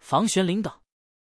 房玄龄等。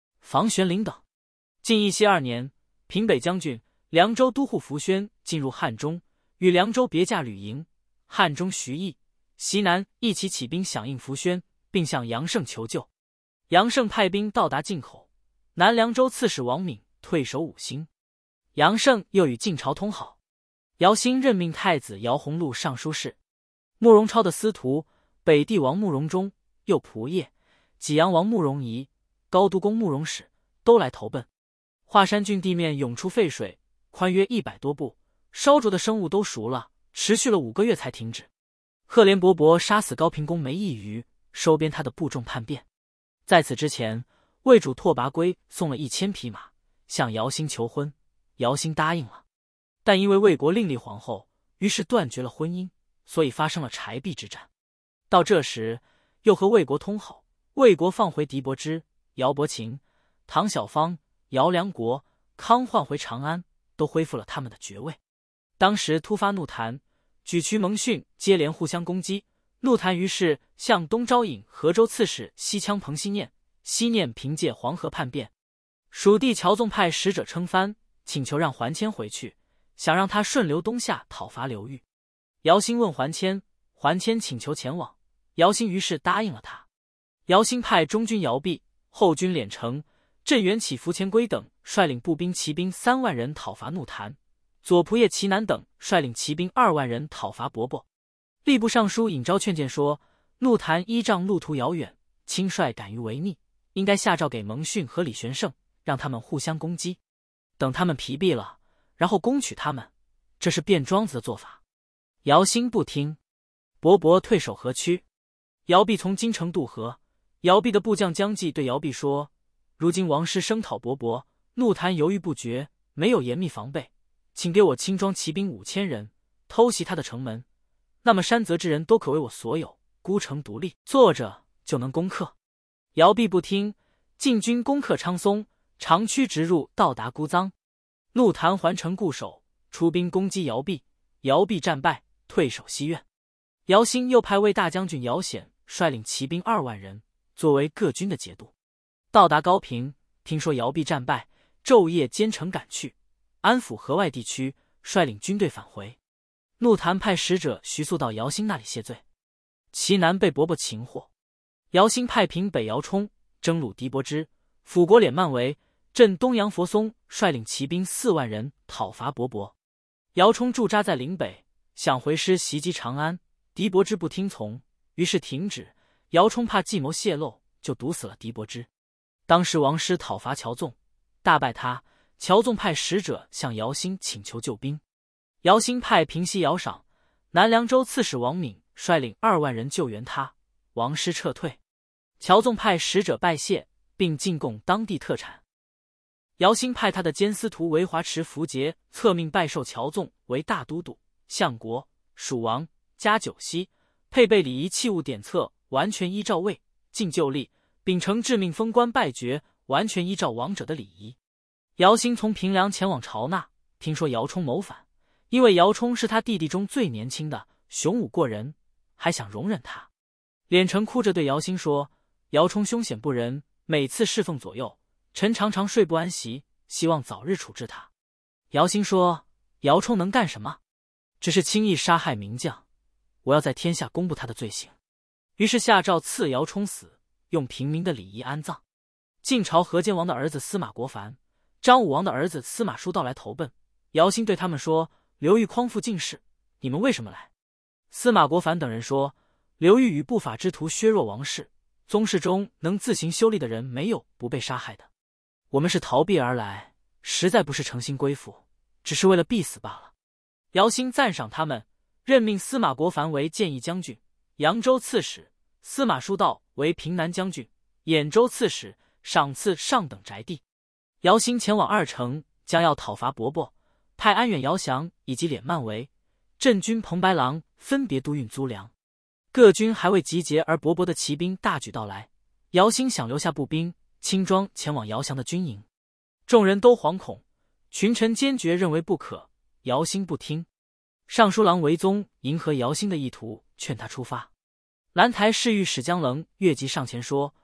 晋义熙2年，平北将军、凉州都护符宣进入汉中，与凉州别驾旅营。汉中徐毅、西南一起起兵响应符宣，并向杨胜求救。杨胜派兵到达晋口，南凉州刺史王敏退守5星。杨胜又与晋朝通好。姚兴任命太子姚宏禄尚书事，慕容超的司徒、北帝王慕容忠、右仆射、济阳王慕容仪、高都公慕容史都来投奔。华山郡地面涌出沸水，宽约100多步，烧灼的生物都熟了，持续了5个月才停止。赫连勃勃杀死高平公没一余，收编他的部众叛变。在此之前，魏主拓跋圭送了1000匹马向姚兴求婚，姚兴答应了，但因为魏国另立皇后，于是断绝了婚姻，所以发生了柴壁之战。到这时又和魏国通好，魏国放回狄伯之、姚伯禽、唐晓方、姚梁国、康换回长安，都恢复了他们的爵位。当时突发怒谭、沮渠、蒙逊接连互相攻击，怒谭于是向东招引河州刺史西羌彭熙念，熙念凭借黄河叛变。蜀地乔纵派使者称藩，请求让桓谦回去，想让他顺流东下讨伐刘裕。姚兴问桓谦，桓谦请求前往，姚兴于是答应了他。姚兴派中军姚弼、后军敛城、镇元起伏前归等率领步兵骑兵3万人讨伐怒谭，左仆射齐南等率领骑兵2万人讨伐伯伯。吏部尚书尹昭劝谏说，怒谭依仗路途遥远，轻率敢于违逆，应该下诏给蒙逊和李玄胜，让他们互相攻击，等他们疲弊了，然后攻取他们，这是卞庄子的做法。姚兴不听，伯伯退守河曲。姚弼从京城渡河，姚弼的部将姜济对姚弼说，如今王师声讨伯伯，怒谭犹豫不决，没有严密防备，请给我轻装骑兵5000人，偷袭他的城门，那么山泽之人都可为我所有，孤城独立，坐着就能攻克。姚弼不听，晋军攻克昌松，长驱直入，到达姑臧。怒谭环城固守，出兵攻击姚弼，姚弼战败，退守西苑。姚兴又派魏大将军姚显率领骑兵2万人，作为各军的节度。到达高平，听说姚弼战败，昼夜兼程赶去，安抚河外地区，率领军队返回。怒谭派使者徐速到姚兴那里谢罪。齐南被伯伯擒获，姚兴派平北姚冲征虏狄伯之、辅国敛慢为、镇东阳佛松率领骑兵4万人讨伐伯伯。姚冲驻扎在岭北，想回师袭击长安，狄伯之不听从，于是停止。姚冲怕计谋泄露，就毒死了狄伯之。当时王师讨伐乔纵，大败他，乔纵派使者向姚兴请求救兵。姚兴派平西姚赏、南凉州刺史王敏率领2万人救援他，王师撤退。乔纵派使者拜谢，并进贡当地特产。姚兴派他的监司徒韦华持符节，册命拜授乔纵为大都督、相国、蜀王，加9锡，配备礼仪器物典册，完全依照魏晋旧例，秉承致命封官拜爵，完全依照王者的礼仪。姚兴从平凉前往朝纳，听说姚冲谋反，因为姚冲是他弟弟中最年轻的，雄武过人，还想容忍他。敛城哭着对姚兴说，姚冲凶险不仁，每次侍奉左右，臣常常睡不安席，希望早日处置他。姚兴说，姚冲能干什么？只是轻易杀害名将，我要在天下公布他的罪行。于是下诏赐姚冲死，用平民的礼仪安葬。晋朝河间王的儿子司马国凡、张武王的儿子司马叔到来投奔，姚兴对他们说，刘裕匡复晋室，你们为什么来？司马国凡等人说，刘裕与不法之徒削弱王室，宗室中能自行修立的人没有不被杀害的，我们是逃避而来，实在不是诚心归附，只是为了必死罢了。姚兴赞赏他们，任命司马国凡为建议将军、扬州刺史，司马叔道为平南将军、兖州刺史，赏赐上等宅地。姚兴前往2城，将要讨伐伯伯，派安远、姚祥以及敛慢为、镇军彭白狼分别督运租粮。各军还未集结，而伯伯的骑兵大举到来。姚兴想留下步兵轻装前往姚祥的军营，众人都惶恐，群臣坚决认为不可，姚兴不听。尚书郎韦宗迎合姚兴的意图，劝他出发。兰台侍御史江棱越级上前说，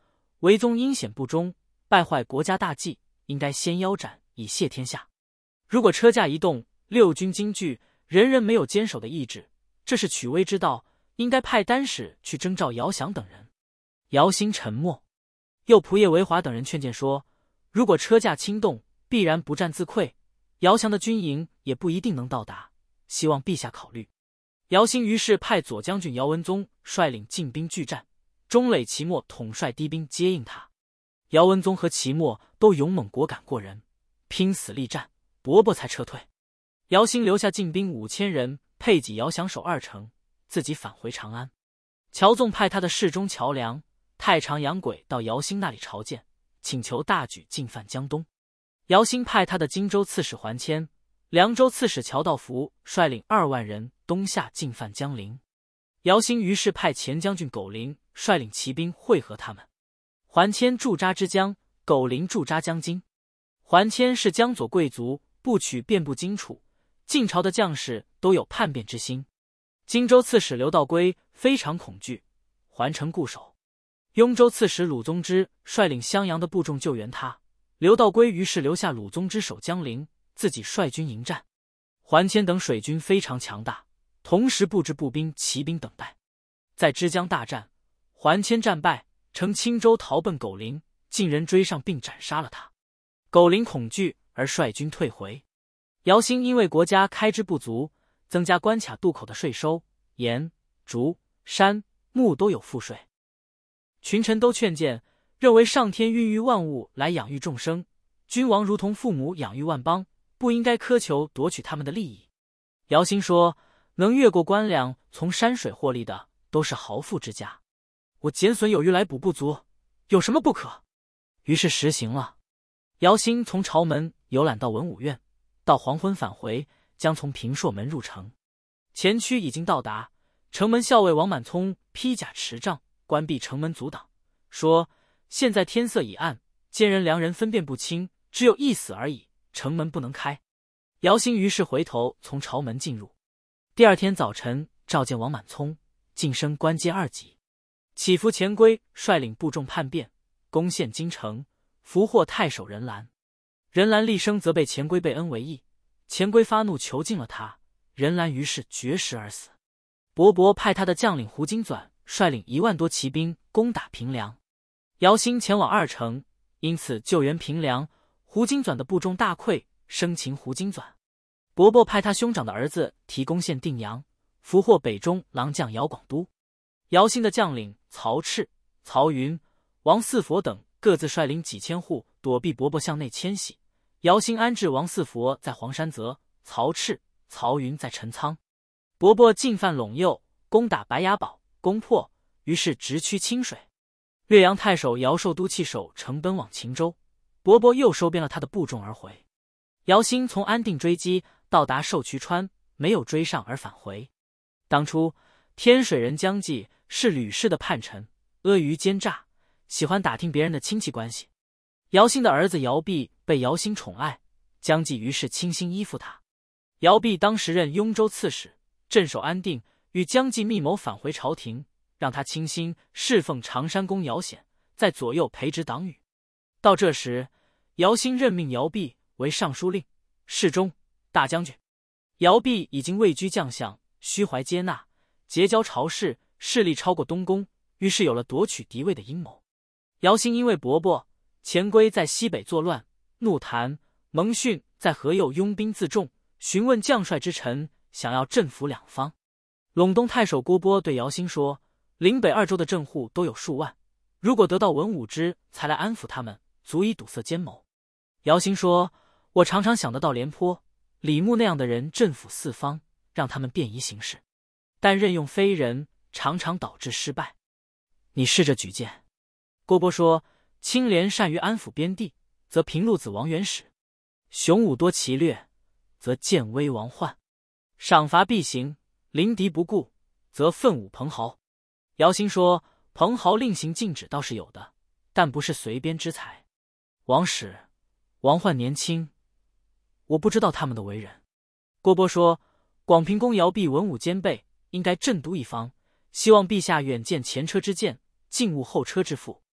为宗阴险不忠，败坏国家大计，应该先腰斩，以谢天下。如果车驾一动，六军惊惧，人人没有坚守的意志，这是取威之道，应该派单使去征召姚祥等人。姚兴沉默，又仆射韦华等人劝谏说，如果车驾轻动，必然不战自溃，姚祥的军营也不一定能到达，希望陛下考虑。姚兴于是派左将军姚文宗率领进兵拒战，钟磊、齐默统帅低兵接应他。姚文宗和齐默都勇猛果敢过人，拼死力战，伯伯才撤退。姚兴留下进兵5000人，配给姚祥守2城，自己返回长安。乔纵派他的侍中乔梁、太常杨轨到姚兴那里朝见，请求大举进犯江东。姚兴派他的荆州刺史桓谦、凉州刺史乔道福率领2万人东下进犯江陵。姚兴于是派前将军苟龄率领骑兵会合他们。桓谦驻扎之江，苟龄驻扎江津。桓谦是江左贵族，部曲遍布荆楚，晋朝的将士都有叛变之心。荆州刺史刘道规非常恐惧，环城固守。雍州刺史鲁宗之率领襄阳的部众救援他，刘道规于是留下鲁宗之守江陵，自己率军迎战。桓谦等水军非常强大，同时布置步兵、骑兵等待。在之江大战，桓谦战败，乘青州逃奔苟龄，晋人追上并斩杀了他。苟龄恐惧而率军退回。姚兴因为国家开支不足，增加关卡渡口的税收，盐、竹、山、木都有赋税。群臣都劝谏，认为上天孕育万物来养育众生，君王如同父母养育万邦，不应该苛求夺取他们的利益。姚兴说，能越过官粮从山水获利的都是豪富之家，我减损有余来补不足，有什么不可？于是实行了。姚兴从朝门游览到文武院，到黄昏返回，将从平朔门入城。前驱已经到达，城门校尉王满聪披甲持杖，关闭城门阻挡，说现在天色已暗，奸人良人分辨不清，只有一死而已，城门不能开。姚兴于是回头从朝门进入。第二天早晨召见王满聪，晋升官阶2级。祈福钱规率领部众叛变，攻陷京城，俘获太守任兰。任兰厉声责备钱规被恩为义，钱规发怒囚禁了他，任兰于是绝食而死。伯伯派他的将领胡金纂率领1万多骑兵攻打平凉。姚兴前往2城，因此救援平凉，胡金纂的部众大溃，生擒胡金纂。伯伯派他兄长的儿子提攻陷定阳，俘获北中郎将姚广都。姚兴的将领曹赤、曹云、王四佛等各自率领几千户躲避伯伯向内迁徙。姚兴安置王四佛在黄山泽，曹赤、曹云在陈仓。伯伯进犯陇右，攻打白崖堡，攻破，于是直趋清水。略阳太守姚寿都弃守城奔往秦州，伯伯又收编了他的部众而回。姚兴从安定追击，到达寿渠川，没有追上而返回。当初天水人姜继是吕氏的叛臣，阿谀奸诈，喜欢打听别人的亲戚关系。姚兴的儿子姚弼被姚兴宠爱，姜继于是倾心依附他。姚弼当时任雍州刺史，镇守安定，与姜继密谋返回朝廷，让他倾心侍奉常山公姚显，在左右培植党羽。到这时，姚兴任命姚弼为尚书令、侍中、大将军。姚弼已经位居将相，虚怀接纳，结交朝士，势力超过东宫，于是有了夺取嫡位的阴谋。姚兴因为伯伯钱规在西北作乱，怒弹蒙逊在河右拥兵自重，询问将帅之臣，想要镇服两方。陇东太守郭波对姚兴说，岭北2州的镇户都有数万，如果得到文武之才来安抚他们，足以堵塞奸谋。姚兴说，我常常想得到廉颇、李牧那样的人镇抚四方，让他们便宜行事，但任用非人，常常导致失败。你试着举荐。郭波说，清廉善于安抚边地，则平陆子王元始；雄武多奇略，则建威王焕；赏罚必行，临敌不顾，则奋武彭豪。姚兴说，彭豪令行禁止倒是有的，但不是随边之才。王始、王焕年轻，我不知道他们的为人。郭波说，广平公姚弼文武兼备，应该镇都一方，希望陛下远见前车之鉴，近恶后车之腹。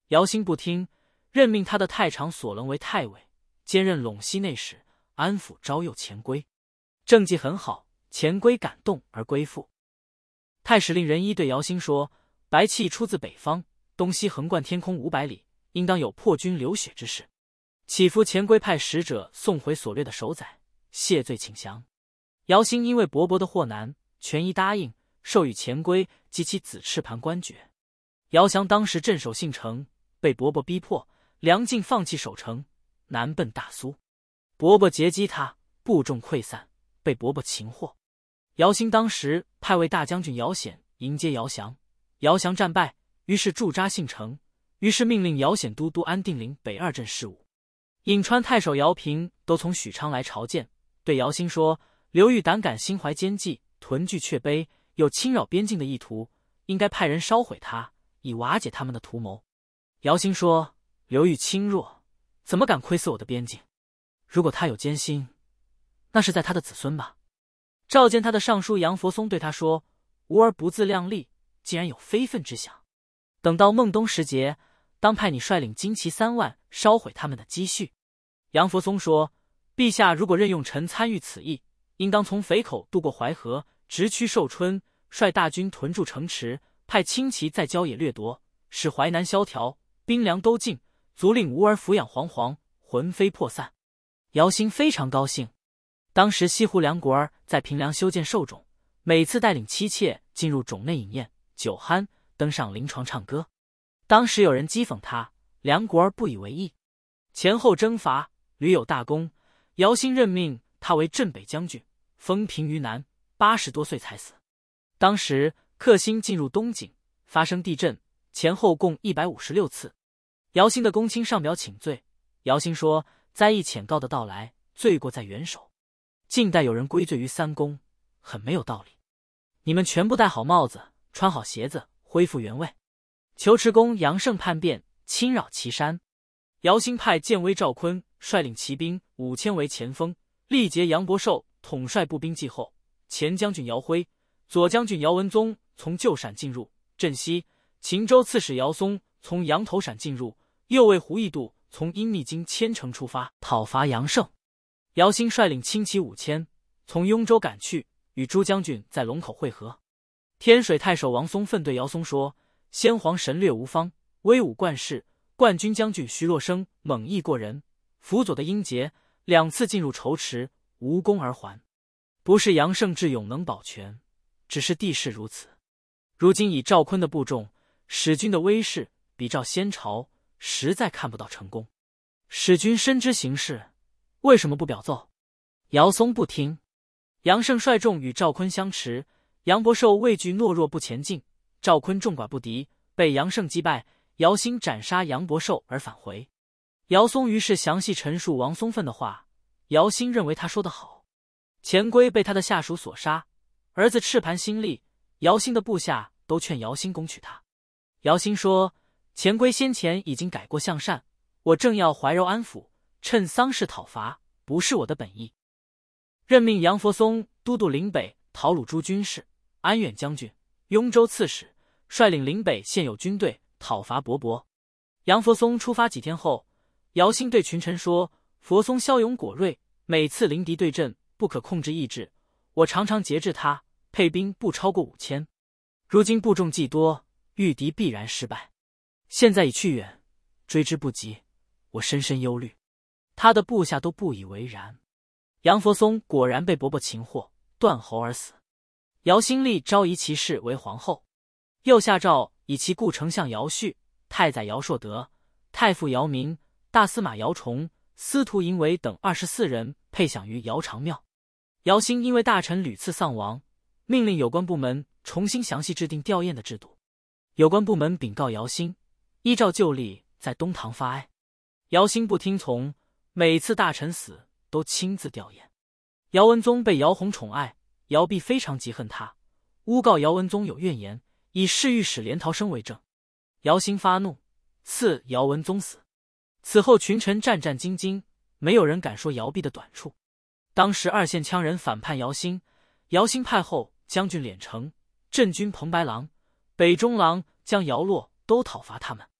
姚兴不听，任命他的太常索棱为太尉，兼任陇西内史，安抚昭右钱规。政绩很好，钱规感动而归附。太史令仁一对姚兴说：“白气出自北方，东西横贯天空500里，应当有破军流血之势。祈福钱规派使者送回所掠的首宰，谢罪请降。”姚兴因为勃勃的祸难，全宜答应，授予钱规及其子赤盘官爵。姚祥当时镇守信城，被伯伯逼迫，梁进放弃守城，南奔大苏。伯伯截击他，部众溃散，被伯伯擒获。姚兴当时派为大将军姚显迎接姚祥，姚祥战败，于是驻扎信城，于是命令姚显都督安定陵北2镇事务。颍川太守姚平都从许昌来朝见，对姚兴说：“刘裕胆敢心怀奸计，屯聚阙碑，有侵扰边境的意图，应该派人烧毁他，以瓦解他们的图谋。”姚兴说：“刘裕轻弱，怎么敢窥伺我的边境？如果他有奸心，那是在他的子孙吧。”召见他的尚书杨佛松对他说：“吾儿不自量力，竟然有非分之想。等到孟冬时节，当派你率领精骑3万，烧毁他们的积蓄。”杨佛松说：“陛下如果任用臣参与此役，应当从淝口渡过淮河，直趋寿春，率大军屯驻城池，派轻骑在郊野掠夺，使淮南萧条，兵粮都尽，足令吾儿抚养惶惶，魂飞魄散。”姚兴非常高兴。当时西湖梁国儿在平凉修建寿冢，每次带领妻妾进入冢内饮宴酒酣，登上临床唱歌。当时有人讥讽他，梁国儿不以为意。前后征伐，屡有大功，姚兴任命他为镇北将军，封平于南，80多岁才死。当时克星进入东井，发生地震，前后共156次。姚兴的公卿上表请罪，姚兴说：“灾异浅告的到来，罪过在元首。近代有人归罪于三公，很没有道理。你们全部戴好帽子，穿好鞋子，恢复原位。”求池公杨胜叛变，侵扰岐山。姚兴派建威赵坤率领骑兵5000为前锋，力竭杨伯寿统帅步兵继后，前将军姚辉、左将军姚文宗从旧陕进入镇西，秦州刺史姚松从羊头陕进入，右卫胡义度从阴密经千城出发讨伐杨胜。姚兴率领轻骑5000从雍州赶去，与朱将军在龙口会合。天水太守王松奋对姚松说：“先皇神略无方，威武冠世，冠军将军徐若生猛毅过人，辅佐的英杰2次进入仇池，无功而还。不是杨胜智勇能保全，只是地势如此。如今以赵坤的部众，使君的威势比照先朝，实在看不到成功。使君深知形势，为什么不表奏？”姚松不听。杨胜率众与赵坤相持，杨伯寿畏惧懦弱不前进，赵坤众寡不敌，被杨胜击败。姚兴斩杀杨伯寿而返回。姚松于是详细陈述王松奋的话，姚兴认为他说得好。钱规被他的下属所杀，儿子赤盘新立，姚兴的部下都劝姚兴攻取他。姚兴说：“钱规先前已经改过向善，我正要怀柔安抚，趁丧事讨伐，不是我的本意。”任命杨佛松都督岭北讨虏诸军事，安远将军、雍州刺史，率领岭北现有军队讨伐勃勃。杨佛松出发几天后，姚兴对群臣说：“佛松骁勇果锐，每次临敌对阵不可控制意志，我常常节制他，配兵不超过5000。如今部众既多，遇敌必然失败。现在已去远，追之不及，我深深忧虑。”他的部下都不以为然。杨佛松果然被伯伯擒获，断喉而死。姚兴立昭仪其氏为皇后，又下诏以其故丞相姚绪、太宰姚硕德、太傅姚明、大司马姚崇、司徒营伟等24人配享于姚长庙。姚兴因为大臣屡次丧亡，命令有关部门重新详细制定吊唁的制度。有关部门禀告姚兴，依照旧例在东堂发哀。姚兴不听从，每次大臣死都亲自吊唁。姚文宗被姚宏宠爱，姚弼非常嫉恨他，诬告姚文宗有怨言，以侍御史连陶生为证。姚兴发怒，赐姚文宗死。此后群臣战战兢兢，没有人敢说姚弼的短处。当时2县羌人反叛姚兴，姚兴派后将军敛城、镇军彭白郎、北中郎将姚洛都讨伐他们。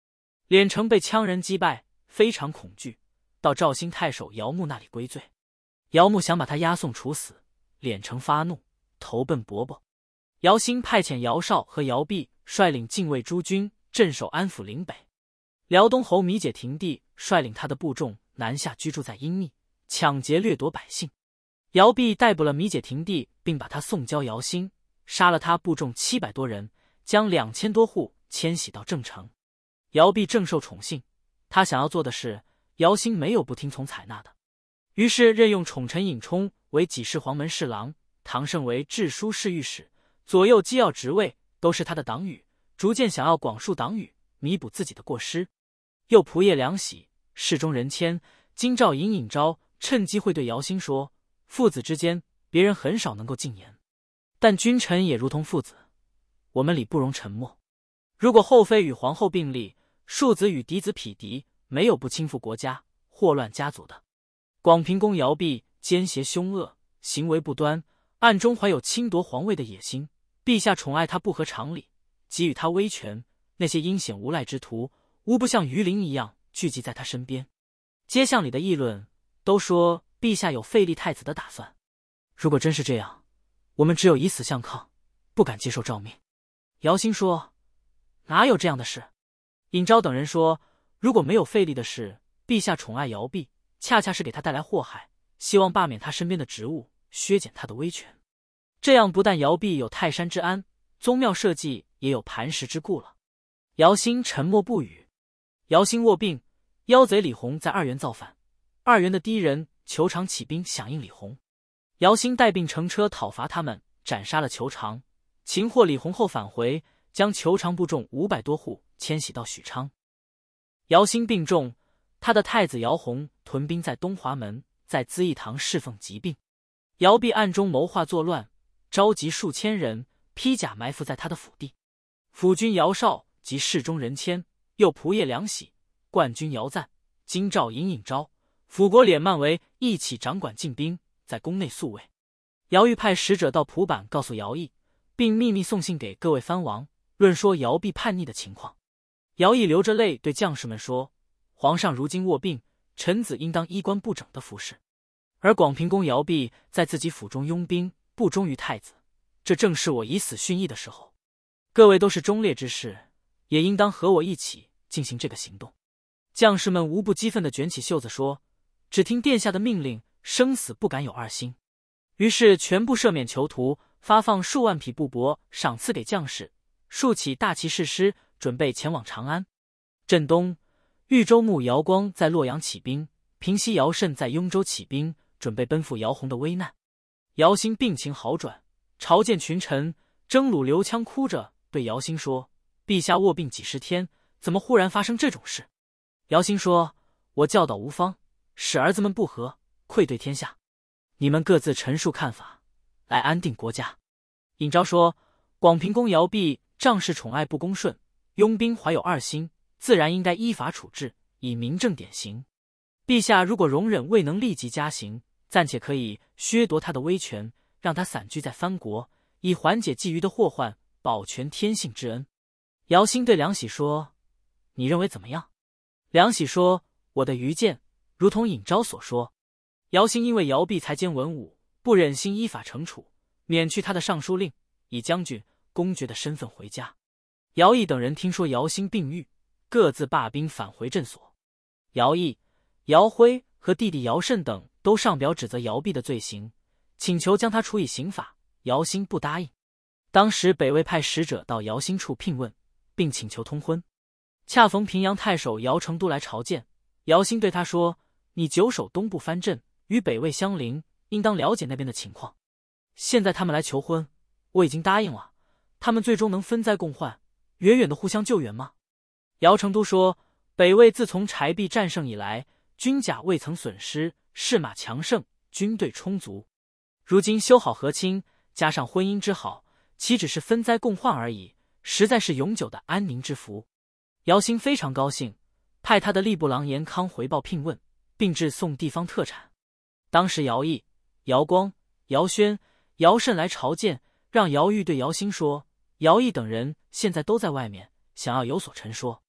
敛城被羌人击败，非常恐惧，到赵兴太守姚牧那里归罪。姚牧想把他押送处死，敛城发怒，投奔伯伯。姚兴派遣姚绍和姚弼率领禁卫诸军镇守安抚岭北。辽东侯米解廷弟率领他的部众南下居住在阴密，抢劫掠夺百姓。姚弼逮捕了米解廷弟，并把他送交姚兴，杀了他部众700多人，将2000多户迁徙到郑城。姚弼正受宠幸，他想要做的事，姚兴没有不听从采纳的。于是任用宠臣尹充为给事黄门侍郎，唐胜为治书侍御史，左右机要职位都是他的党羽，逐渐想要广树党羽，弥补自己的过失。又仆射梁喜、侍中任谦、京兆尹尹昭趁机会对姚兴说，父子之间别人很少能够进言，但君臣也如同父子，我们理不容沉默。如果后妃与皇后并立，庶子与嫡子匹敌，没有不倾覆国家、祸乱家族的。广平公姚弼奸邪凶恶，行为不端，暗中怀有侵夺皇位的野心，陛下宠爱他不合常理，给予他威权，那些阴险无赖之徒无不像鱼鳞一样聚集在他身边。街巷里的议论都说陛下有废立太子的打算。如果真是这样，我们只有以死相抗，不敢接受诏命。姚兴说，哪有这样的事？尹昭等人说，如果没有废立的事，陛下宠爱姚弼，恰恰是给他带来祸害，希望罢免他身边的职务，削减他的威权。这样不但姚弼有泰山之安，宗庙社稷也有磐石之固了。姚兴沉默不语。姚兴卧病，妖贼李弘在二原造反，二原的第一人裘长起兵响应李弘。姚兴带兵乘车讨伐他们，斩杀了裘长，擒获李弘后返回，将裘长部众500多户迁徙到许昌。姚兴病重，他的太子姚弘屯兵在东华门，在资义堂侍奉疾病。姚弼暗中谋划作乱，召集数千人披甲埋伏在他的府地。辅军姚绍及侍中任谦，右仆射梁喜、冠军姚赞、京兆尹尹昭、辅国敛慢为一起掌管禁兵，在宫内宿卫。姚豫派使者到蒲坂告诉姚毅，并秘密送信给各位藩王，论说姚弼叛逆的情况。姚毅流着泪对将士们说，皇上如今卧病，臣子应当衣冠不整的服侍，而广平公姚弼在自己府中拥兵，不忠于太子，这正是我以死殉义的时候。各位都是忠烈之士，也应当和我一起进行这个行动。将士们无不激愤地卷起袖子说，只听殿下的命令，生死不敢有二心。于是全部赦免囚徒，发放数万匹布帛赏赐给将士，竖起大旗誓师，准备前往长安。镇东，豫州牧姚光在洛阳起兵，平西姚慎在雍州起兵，准备奔赴姚弘的危难。姚兴病情好转，朝见群臣，征虏刘羌哭着对姚兴说，陛下卧病几十天，怎么忽然发生这种事？姚兴说，我教导无方，使儿子们不和，愧对天下，你们各自陈述看法，来安定国家。尹昭说，广平公姚弼仗势宠爱不恭顺，拥兵怀有二心，自然应该依法处置，以明正典刑。陛下如果容忍未能立即加刑，暂且可以削夺他的威权，让他散居在藩国，以缓解觊觎的祸患，保全天性之恩。姚兴对梁喜说，你认为怎么样？梁喜说，我的愚见如同尹昭所说。姚兴因为姚弼才兼文武，不忍心依法惩处，免去他的尚书令，以将军、公爵的身份回家。姚毅等人听说姚兴病愈，各自罢兵返回镇所。姚毅、姚辉和弟弟姚慎等都上表指责姚弼的罪行，请求将他处以刑法。姚兴不答应。当时北魏派使者到姚兴处聘问，并请求通婚。恰逢平阳太守姚成都来朝见，姚兴对他说，你久守东部藩镇，与北魏相邻，应当了解那边的情况。现在他们来求婚，我已经答应了，他们最终能分灾共患，远远的互相救援吗？姚成都说，北魏自从柴壁战胜以来，军甲未曾损失，士马强盛，军队充足，如今修好和亲，加上婚姻之好，岂只是分灾共患而已，实在是永久的安宁之福。姚兴非常高兴，派他的吏部郎严康回报聘问，并致送地方特产。当时姚毅、姚光、姚轩、姚慎来朝见，让姚豫对姚兴说，姚毅等人现在都在外面，想要有所陈说。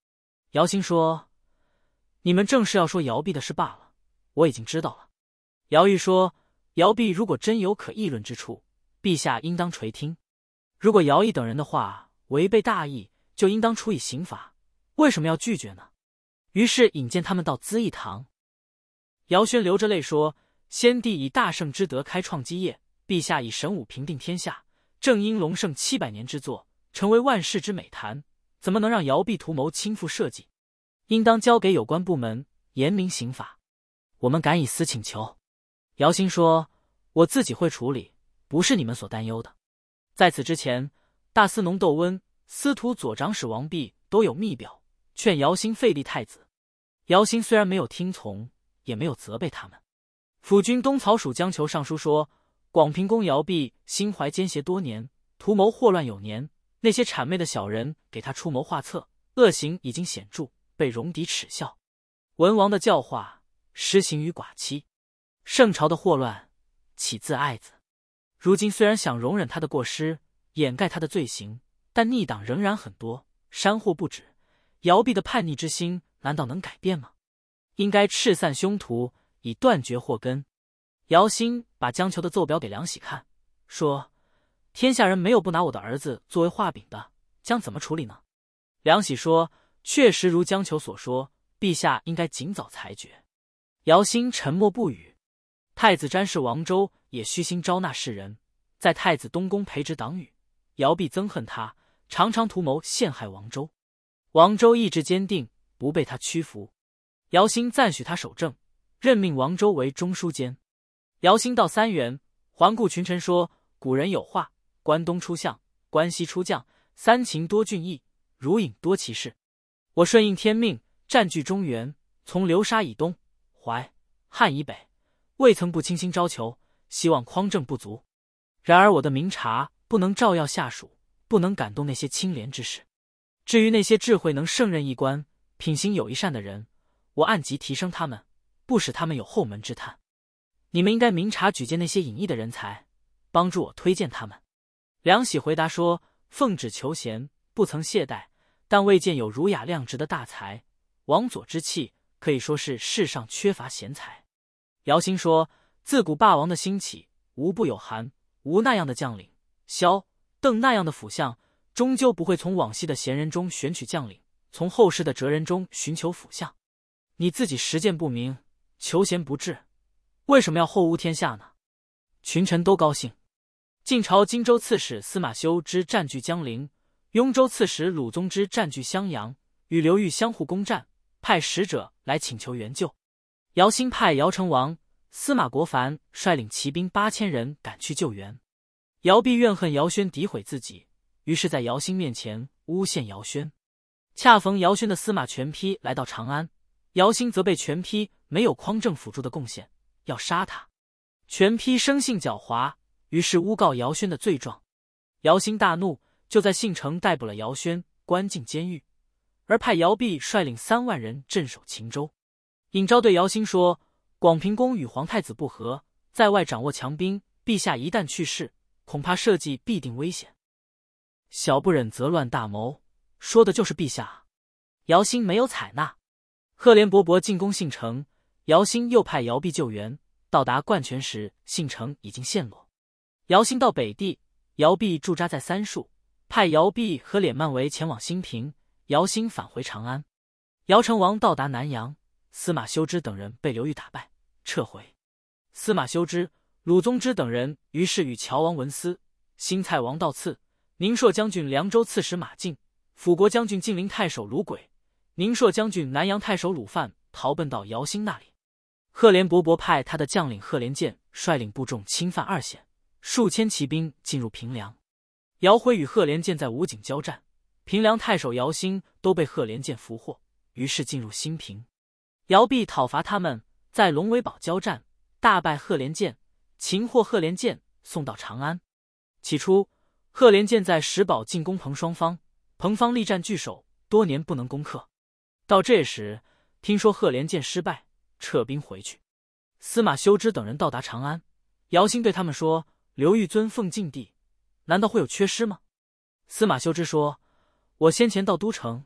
姚兴说：“你们正是要说姚弼的事罢了，我已经知道了。”姚玉说：“姚弼如果真有可议论之处，陛下应当垂听。如果姚毅等人的话违背大义，就应当处以刑罚，为什么要拒绝呢？”于是引荐他们到资义堂。姚宣流着泪说：“先帝以大圣之德开创基业，陛下以神武平定天下，正因隆盛700年之作，成为万世之美谈，怎么能让姚弼图谋倾覆社稷？应当交给有关部门严明刑罚。我们敢以私请求。”姚兴说：“我自己会处理，不是你们所担忧的。”在此之前，大司农窦温、司徒左长史王弼都有密表劝姚兴废立太子。姚兴虽然没有听从，也没有责备他们。辅军东曹属江求上书说：“广平公姚弼心怀奸邪多年，图谋祸乱有年，那些谄媚的小人给他出谋划策，恶行已经显著，被戎狄耻笑。文王的教化施行于寡妻，圣朝的祸乱岂自爱子？如今虽然想容忍他的过失，掩盖他的罪行，但逆党仍然很多，山祸不止。姚弼的叛逆之心难道能改变吗？应该斥散凶徒，以断绝祸根。”姚兴把江求的奏表给梁喜看，说：“天下人没有不拿我的儿子作为画饼的，将怎么处理呢？”梁喜说：“确实如江求所说，陛下应该尽早裁决。”姚兴沉默不语。太子詹事王周也虚心招纳士人，在太子东宫培植党羽。姚弼憎恨他，常常图谋陷害王周。王周意志坚定，不被他屈服。姚兴赞许他守正，任命王周为中书监。姚兴到三原，环顾群臣说：“古人有话，关东出相，关西出将，三秦多郡邑，如影多奇士。我顺应天命，占据中原，从流沙以东，淮汉以北，未曾不倾心招求，希望匡正不足。然而我的明察不能照耀下属，不能感动那些清廉之士。至于那些智慧能胜任一官、品行有一善的人，我按级提升他们，不使他们有后门之叹。你们应该明察举荐那些隐逸的人才，帮助我推荐他们。”梁喜回答说：“奉旨求贤，不曾懈怠，但未见有儒雅亮直的大才。王佐之气，可以说是世上缺乏贤才。”姚兴说：“自古霸王的兴起，无不有韩、吴那样的将领，萧、邓那样的辅相，终究不会从往昔的贤人中选取将领，从后世的哲人中寻求辅相。你自己实践不明，求贤不至，为什么要后污天下呢？”群臣都高兴。晋朝荆州刺史司马修之占据江陵，雍州刺史鲁宗之占据襄阳，与刘裕相互攻战，派使者来请求援救。姚兴派姚成王、司马国凡率领骑兵8000人赶去救援。姚弼怨恨姚宣诋毁自己，于是在姚兴面前诬陷姚宣。恰逢姚宣的司马全丕来到长安，姚兴责备全丕没有匡正辅助的贡献，要杀他。全丕生性狡猾，于是诬告姚宣的罪状。姚兴大怒，就在信城逮捕了姚宣，关进监狱，而派姚弼率领3万人镇守秦州。尹昭对姚兴说：“广平公与皇太子不和，在外掌握强兵，陛下一旦去世，恐怕社稷必定危险。小不忍则乱大谋，说的就是陛下。”姚兴没有采纳。赫连勃勃进攻信城，姚兴又派姚弼救援，到达灌泉时，信城已经陷落。姚兴到北地，姚弼驻扎在三树，派姚弼和敛漫为前往兴平，姚兴返回长安。姚成王到达南阳，司马修之等人被刘裕打败，撤回。司马修之、鲁宗之等人于是与乔王文思、新蔡王道次、宁朔将军凉州刺史马进、辅国将军晋陵太守鲁轨、宁朔将军南阳太守鲁范逃奔到姚兴那里。赫连勃勃派他的将领赫连建率领部众侵犯二县，数千骑兵进入平凉。姚辉与赫连建在武井交战，平凉太守姚兴都被赫连建俘获，于是进入兴平。姚弼讨伐他们，在龙尾堡交战，大败赫连建，擒获赫连建，送到长安。起初，赫连建在石堡进攻彭双方，彭方力战据守，多年不能攻克。到这时，听说赫连建失败，撤兵回去。司马修之等人到达长安，姚兴对他们说：“刘裕尊奉晋帝，难道会有缺失吗？”司马修之说：“我先前到都城，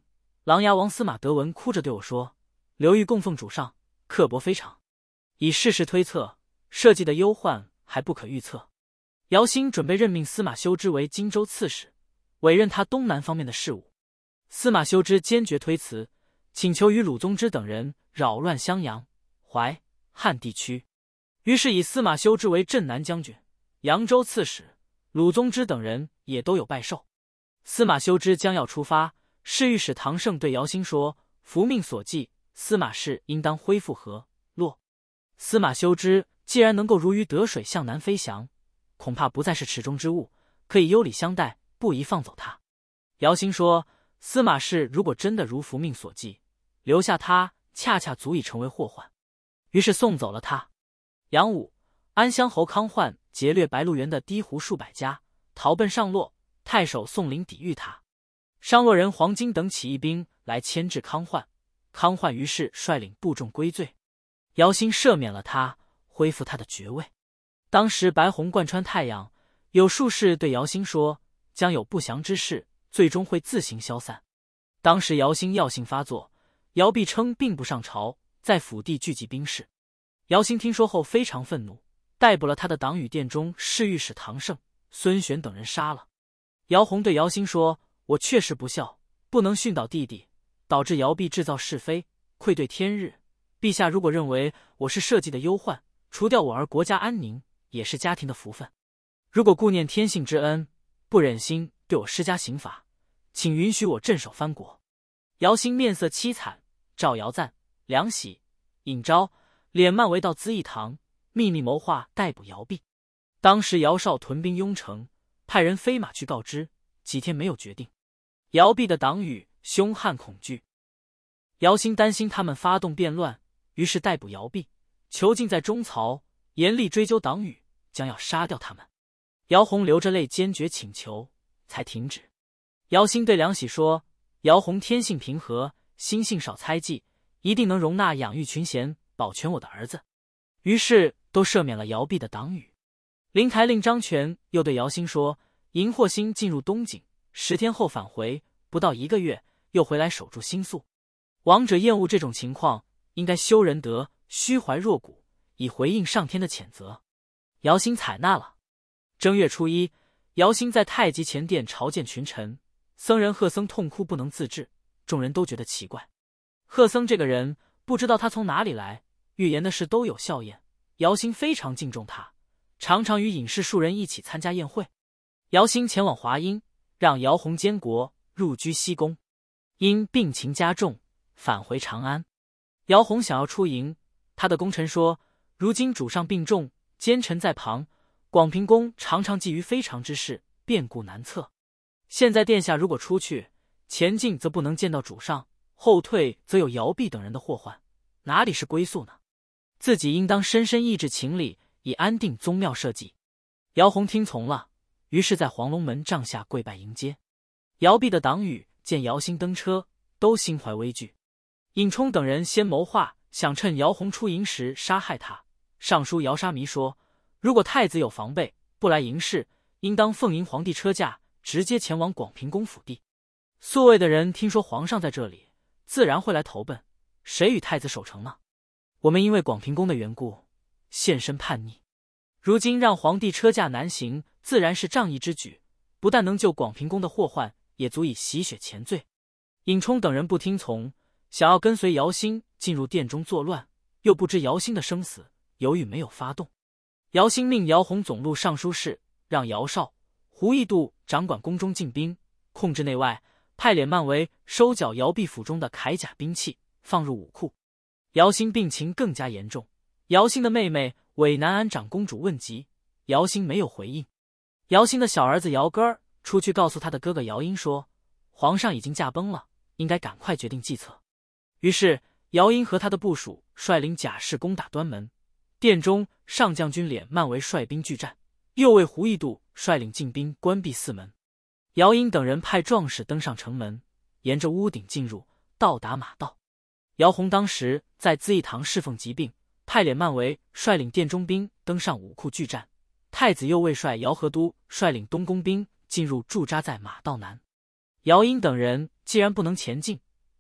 琅琊王司马德文哭着对我说：“刘裕供奉主上，刻薄非常。以事实推测，社稷的忧患还不可预测。”姚兴准备任命司马修之为荆州刺史，委任他东南方面的事务。司马修之坚决推辞，请求与鲁宗之等人扰乱襄阳、淮、汉地区。于是以司马修之为镇南将军、扬州刺史，鲁宗之等人也都有拜授。司马修之将要出发，侍御史唐胜对姚兴说：“伏命所寄，司马氏应当恢复河洛。司马修之既然能够如鱼得水向南飞翔，恐怕不再是池中之物，可以优礼相待，不宜放走他。”姚兴说：“司马氏如果真的如伏命所寄，留下他恰恰足以成为祸患。”于是送走了他。杨武、安乡侯康焕劫掠白鹿原的堤湖数百家，逃奔上洛。太守宋林抵御他，商洛人黄巾等起义兵来牵制康焕，康焕于是率领部众归罪。姚兴赦免了他，恢复他的爵位。当时白虹贯穿太阳，有术士对姚兴说，将有不祥之事，最终会自行消散。当时姚兴药性发作，姚弼称并不上朝，在府地聚集兵士。姚兴听说后非常愤怒，逮捕了他的党羽殿中侍御史唐胜、孙玄等人杀了。姚宏对姚兴说：“我确实不孝，不能训导弟弟，导致姚弼制造是非，愧对天日。陛下如果认为我是社稷的忧患，除掉我而国家安宁，也是家庭的福分。如果顾念天性之恩，不忍心对我施加刑罚，请允许我镇守藩国。”姚兴面色凄惨，召姚赞、梁喜、尹昭、敛漫为到资义堂，秘密谋划逮捕姚弼。当时姚绍屯兵雍城，派人飞马去告知，几天没有决定。姚弼的党羽凶悍恐惧，姚兴担心他们发动变乱，于是逮捕姚弼，囚禁在中曹，严厉追究党羽，将要杀掉他们。姚宏流着泪坚决请求，才停止。姚兴对梁喜说：“姚宏天性平和，心性少猜忌，一定能容纳养育群贤，保全我的儿子。”于是都赦免了姚弼的党羽。灵台令张权又对姚兴说：“荧惑星进入东景，10天后返回，不到1个月，又回来守住新宿。王者厌恶这种情况，应该修仁德，虚怀若谷，以回应上天的谴责。”姚兴采纳了。正月初1，姚兴在太极前殿朝见群臣，僧人贺僧痛哭不能自制，众人都觉得奇怪。贺僧这个人，不知道他从哪里来，预言的事都有效验。姚兴非常敬重他，常常与隐士数人一起参加宴会。姚兴前往华阴，让姚宏监国，入居西宫。因病情加重，返回长安。姚宏想要出营，他的功臣说：“如今主上病重，奸臣在旁，广平宫常常觊觎非常之事，变故难测。现在殿下如果出去，前进则不能见到主上，后退则有姚弼等人的祸患，哪里是归宿呢？自己应当深深抑制情理，以安定宗庙社稷。”姚宏听从了，于是在黄龙门帐下跪拜迎接。姚弼的党羽见姚兴登车，都心怀畏惧。尹冲等人先谋划，想趁姚宏出营时杀害他。上书姚沙弥说：“如果太子有防备，不来营事，应当奉迎皇帝车驾，直接前往广平宫府地。宿卫的人听说皇上在这里，自然会来投奔，谁与太子守城呢？我们因为广平宫的缘故，现身叛逆。如今让皇帝车驾南行，自然是仗义之举，不但能救广平宫的祸患，也足以洗雪前罪。”尹冲等人不听从，想要跟随姚兴进入殿中作乱，又不知姚兴的生死，犹豫没有发动。姚兴命姚宏总录尚书事，让姚绍、胡义度掌管宫中禁兵，控制内外，派敛漫为收缴姚弼府中的铠甲兵器，放入武库。姚兴病情更加严重，姚兴的妹妹伪南安长公主问疾，姚兴没有回应。姚兴的小儿子姚根儿出去告诉他的哥哥姚英说，皇上已经驾崩了，应该赶快决定计策。于是姚英和他的部属率领甲士攻打端门，殿中上将军敛漫为率兵拒战，右卫胡义度率领禁兵关闭四门。姚英等人派壮士登上城门，沿着屋顶进入，到达马道。姚宏当时在资义堂侍奉疾病，派敛漫为率领殿中兵登上武库拒战。太子右卫帅姚和都率领东宫兵进入驻扎在马道南。姚英等人既然不能前进，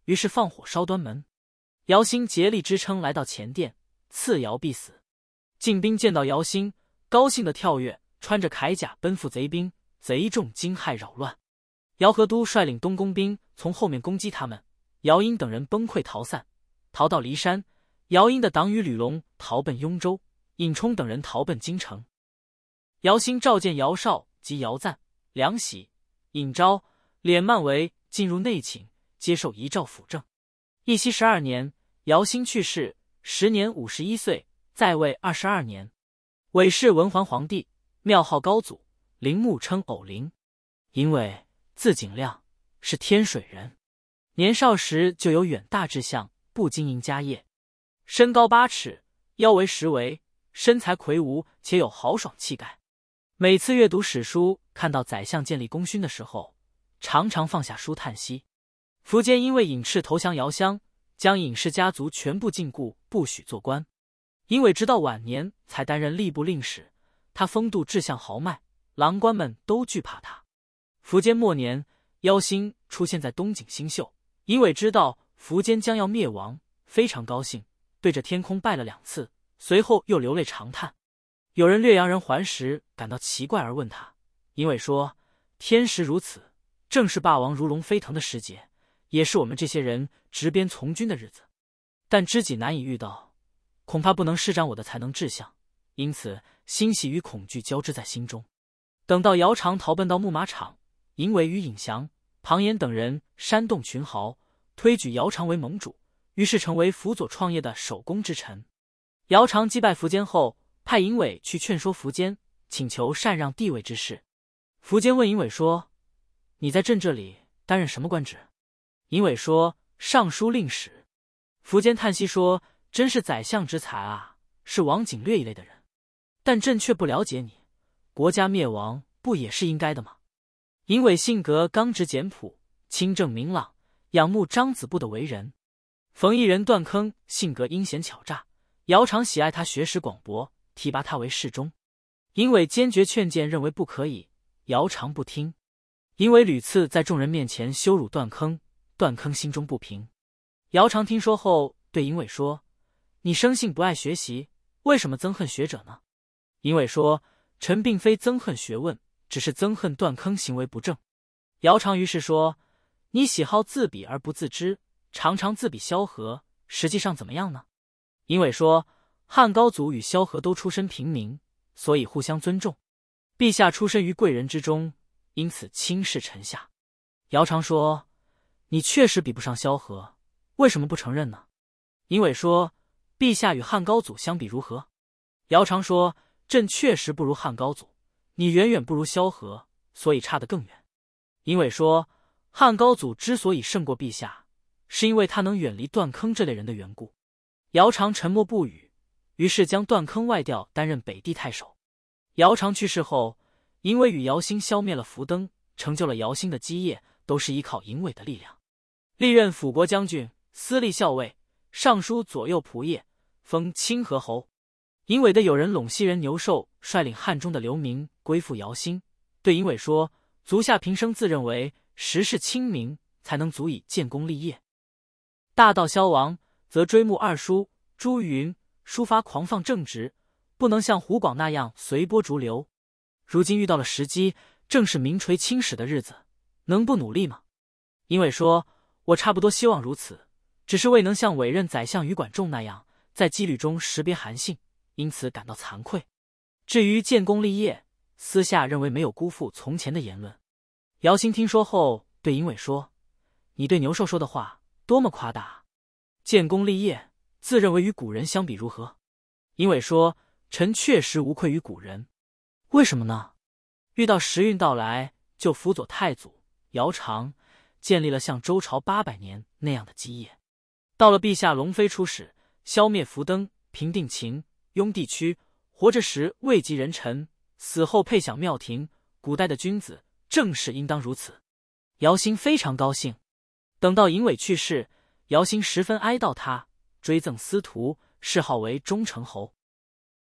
于是放火烧端门。姚兴竭力支撑来到前殿，刺姚必死。晋兵见到姚兴，高兴地跳跃，穿着铠甲奔赴贼兵，贼众惊骇扰乱。姚和都率领东宫兵从后面攻击他们，姚英等人崩溃逃散，逃到骊山。姚英的党羽吕龙逃奔雍州，尹冲等人逃奔京城。姚兴召见姚绍及姚赞、梁喜、尹昭、敛漫为进入内寝，接受遗诏辅政。义熙12年，姚兴去世，时年51岁，在位22年。韦氏文桓皇帝，庙号高祖，陵墓称偶陵。尹伟，字景亮，是天水人。年少时就有远大志向，不经营家业。身高8尺，腰围10围，身材魁梧，且有豪爽气概。每次阅读史书，看到宰相建立功勋的时候，常常放下书叹息。苻坚因为尹赤投降姚襄，将尹氏家族全部禁锢，不许做官。尹伟直到晚年才担任吏部令史，他风度志向豪迈，郎官们都惧怕他。苻坚末年，妖星出现在东景星宿，尹伟知道苻坚将要灭亡，非常高兴，对着天空拜了2次，随后又流泪长叹。有人略阳人还时感到奇怪而问他，尹伟说：天时如此，正是霸王如龙飞腾的时节，也是我们这些人执鞭从军的日子。但知己难以遇到，恐怕不能施展我的才能志向，因此欣喜与恐惧交织在心中。等到姚常逃奔到牧马场，尹伟与尹祥、庞延等人煽动群豪，推举姚常为盟主，于是成为辅佐创业的首功之臣。姚常击败苻坚后，派尹伟去劝说苻坚，请求禅让帝位之事。苻坚问尹伟说：你在朕这里担任什么官职？尹伟说：尚书令史。苻坚叹息说：真是宰相之才啊，是王景略一类的人，但朕却不了解你，国家灭亡不也是应该的吗？尹伟性格刚直简朴，清正明朗，仰慕张子布的为人。冯异人段坑性格阴险巧诈，姚常喜爱他学识广博，提拔他为侍中。尹伟坚决劝谏，认为不可以，姚常不听。尹伟屡次在众人面前羞辱段坑，段坑心中不平。姚常听说后对尹伟说：你生性不爱学习，为什么憎恨学者呢？尹伟说：臣并非憎恨学问，只是憎恨段坑行为不正。姚常于是说：你喜好自比而不自知，常常自比萧何，实际上怎么样呢？尹伟说：汉高祖与萧何都出身平民，所以互相尊重。陛下出身于贵人之中，因此轻视臣下。姚常说：你确实比不上萧何，为什么不承认呢？尹伟说：陛下与汉高祖相比如何？姚常说：朕确实不如汉高祖，你远远不如萧何，所以差得更远。尹伟说：汉高祖之所以胜过陛下，是因为他能远离段坑这类人的缘故。姚常沉默不语，于是将段坑外调担任北地太守。姚常去世后，尹伟与姚兴消灭了苻登，成就了姚兴的基业，都是依靠尹伟的力量。历任辅国将军、司隶校尉、尚书左右仆射，封清河侯。尹伟的友人陇西人牛寿率领汉中的流民归附姚兴，对尹伟说：足下平生自认为时事清明，才能足以建功立业。大道消亡，则追慕二叔朱云，抒发狂放正直，不能像胡广那样随波逐流。如今遇到了时机，正是名垂青史的日子，能不努力吗？尹伟说：我差不多希望如此，只是未能像委任宰相于管仲那样在纪律中识别韩信，因此感到惭愧。至于建功立业，私下认为没有辜负从前的言论。姚兴听说后对尹伟说：你对牛寿说的话多么夸大啊！建功立业，自认为与古人相比如何？尹伟说：臣确实无愧于古人。为什么呢？遇到时运到来，就辅佐太祖姚常，建立了像周朝800年那样的基业。到了陛下龙飞出使，消灭苻登，平定秦、雍地区，活着时位极人臣，死后配享庙庭，古代的君子正是应当如此。姚兴非常高兴。等到尹伟去世，姚兴十分哀悼他，追赠司徒，谥号为忠成侯。